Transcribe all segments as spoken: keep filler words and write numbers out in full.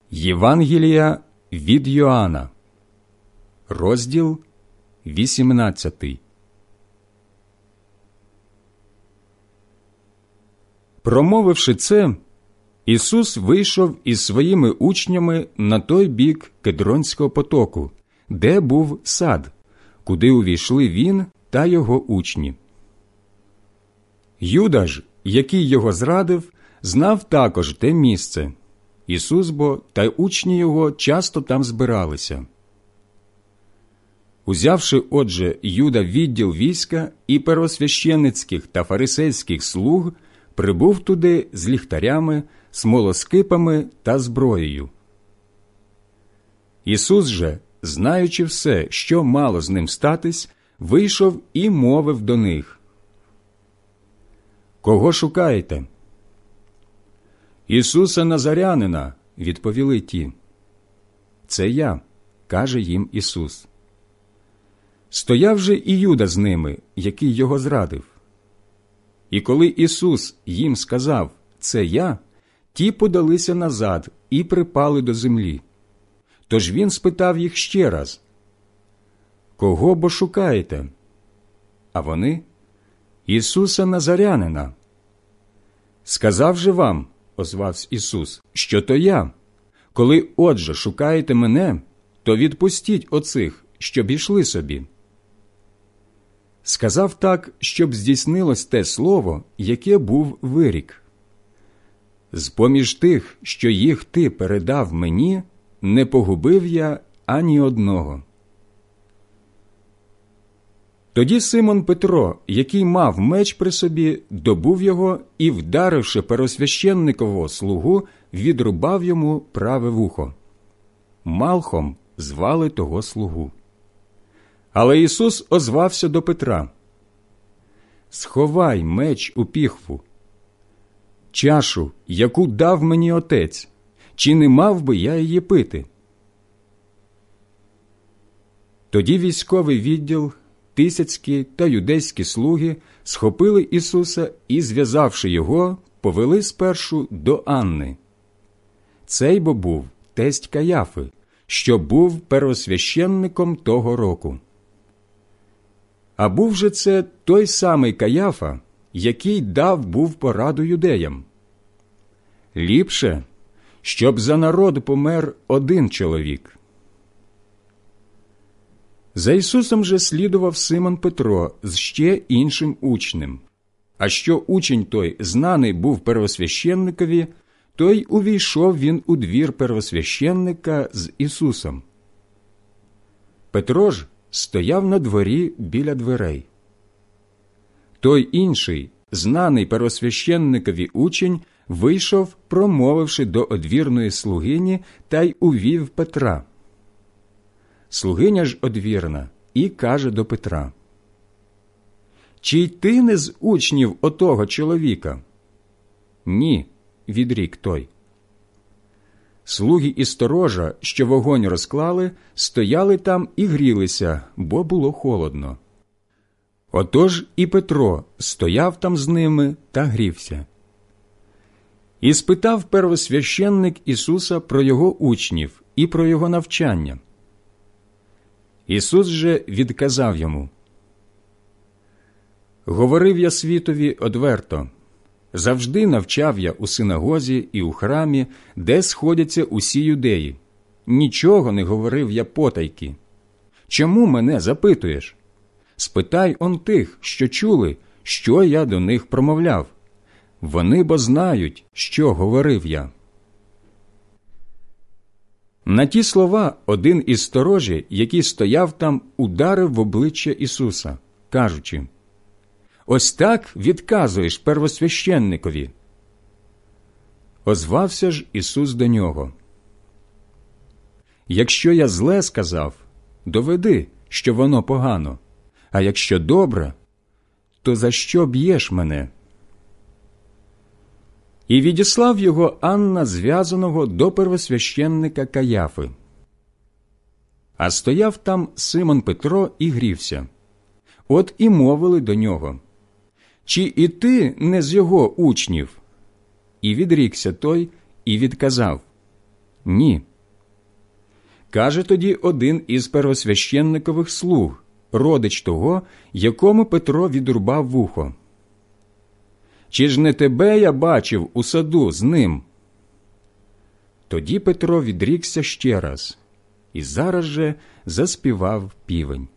Євангелія від Йоанна, розділ вісімнадцятий. Промовивши це, Ісус вийшов із своїми учнями на той бік Кедронського потоку, де був сад, куди увійшли Він та Його учні. Юда ж, який Його зрадив, знав також те місце. Ісус бо та й учні Його часто там збиралися. Узявши, отже, Юда відділ війська і первосвященицьких та фарисейських слуг, прибув туди з ліхтарями, смолоскипами та зброєю. Ісус же, знаючи все, що мало з ним статись, вийшов і мовив до них: «Кого шукаєте?» «Ісуса Назарянина», – відповіли ті. «Це я», – каже їм Ісус. Стояв же і Юда з ними, який його зрадив. І коли Ісус їм сказав «Це я», ті подалися назад і припали до землі. Тож Він спитав їх ще раз: «Кого бо шукаєте?» А вони: «Ісуса Назарянина». «Сказав же вам, – озвався Ісус, – що то я. Коли, отже, шукаєте мене, то відпустіть оцих, щоб ішли собі». Сказав так, щоб здійснилось те слово, яке був вирік: «З-поміж тих, що їх ти передав мені, не погубив я ані одного». Тоді Симон Петро, який мав меч при собі, добув його і, вдаривши первосвященникового слугу, відрубав йому праве вухо. Малхом звали того слугу. Але Ісус озвався до Петра: «Сховай меч у піхву. Чашу, яку дав мені Отець, чи не мав би я її пити?» Тоді військовий відділ, тисяцькі та юдейські слуги схопили Ісуса і, зв'язавши Його, повели спершу до Анни. Цей бо був тесть Каяфи, що був первосвященником того року. А був же це той самий Каяфа, який дав був пораду юдеям: «Ліпше, щоб за народ помер один чоловік». За Ісусом же слідував Симон Петро з ще іншим учнем. А що учень той знаний був первосвященникові, то й увійшов він у двір первосвященника з Ісусом. Петро ж стояв на дворі біля дверей. Той інший, знаний первосвященникові учень, вийшов, промовивши до одвірної слугині, та й увів Петра. Слугиня ж одвірна і каже до Петра: «Чи й ти не з учнів отого чоловіка?» «Ні», – відрік той. Слуги і сторожа, що вогонь розклали, стояли там і грілися, бо було холодно. Отож і Петро стояв там з ними та грівся. І спитав первосвященник Ісуса про його учнів і про його навчання. Ісус же відказав йому: «Говорив я світові одверто, завжди навчав я у синагозі і у храмі, де сходяться усі юдеї. Нічого не говорив я потайки. Чому мене запитуєш? Спитай он тих, що чули, що я до них промовляв. Вони бо знають, що говорив я». На ті слова один із сторожі, який стояв там, ударив в обличчя Ісуса, кажучи: «Ось так відказуєш первосвященникові». Озвався ж Ісус до нього: «Якщо я зле сказав, доведи, що воно погано, а якщо добре, то за що б'єш мене?» І відіслав його Анна зв'язаного до первосвященника Каяфи. А стояв там Симон Петро і грівся. От і мовили до нього: «Чи і ти не з його учнів?» І відрікся той і відказав: Ні. Каже тоді один із первосвященникових слуг, родич того, якому Петро відрубав вухо. «Чи ж не тебе я бачив у саду з ним?» Тоді Петро відрікся ще раз, і зараз же заспівав півень.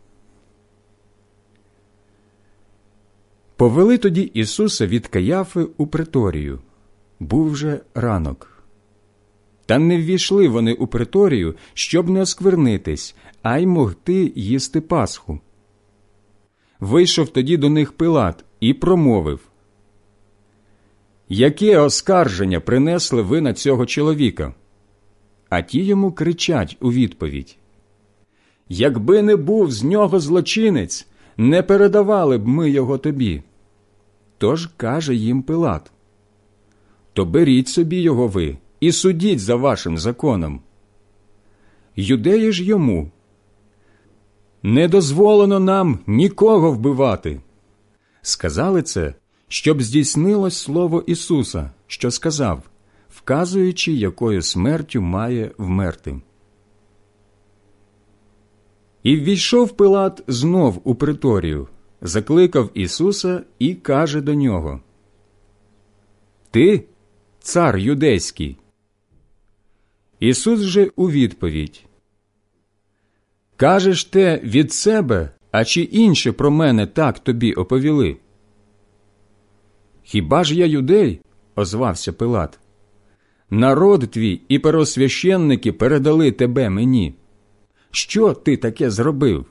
Повели тоді Ісуса від Каяфи у преторію. Був вже ранок. Та не ввійшли вони у преторію, щоб не осквернитись, а й могти їсти Пасху. Вийшов тоді до них Пилат і промовив: «Яке оскарження принесли ви на цього чоловіка?» А ті йому кричать у відповідь: «Якби не був з нього злочинець, не передавали б ми його тобі». Тож каже їм Пилат: «То беріть собі його ви і судіть за вашим законом». Юдеї ж йому: «Не дозволено нам нікого вбивати». Сказали це, щоб здійснилось слово Ісуса, що сказав, вказуючи, якою смертю має вмерти. І ввійшов Пилат знов у преторію, закликав Ісуса і каже до нього: «Ти – цар юдейський». Ісус же у відповідь: «Кажеш те від себе, а чи інші про мене так тобі оповіли?» «Хіба ж я юдей?» – озвався Пилат. «Народ твій і первосвященники передали тебе мені. Що ти таке зробив?»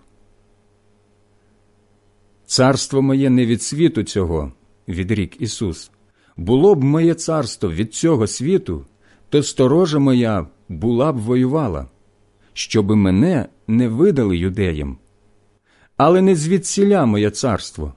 «Царство моє не від світу цього», – відрік Ісус. «Було б моє царство від цього світу, то сторожа моя була б воювала, щоби мене не видали юдеям. Але не звідсіля моє царство».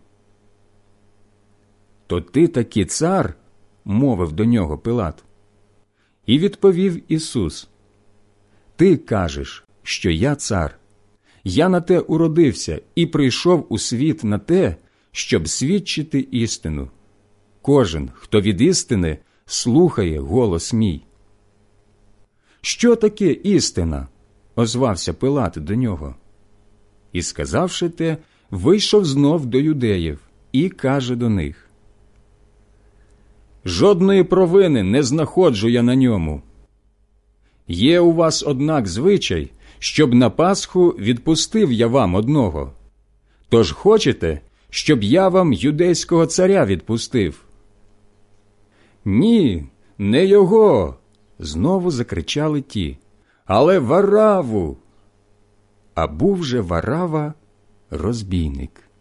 «То ти таки цар?» – мовив до нього Пилат. І відповів Ісус: «Ти кажеш, що я цар. Я на те уродився і прийшов у світ на те, щоб свідчити істину. Кожен, хто від істини, слухає голос мій». «Що таке істина?» – озвався Пилат до нього. І, сказавши те, вийшов знов до юдеїв і каже до них: «Жодної провини не знаходжу я на ньому. Є у вас, однак, звичай, щоб на Пасху відпустив я вам одного. Тож хочете, щоб я вам юдейського царя відпустив?» «Ні, не його!» – знову закричали ті. «Але Вараву!» А був же Варава розбійник.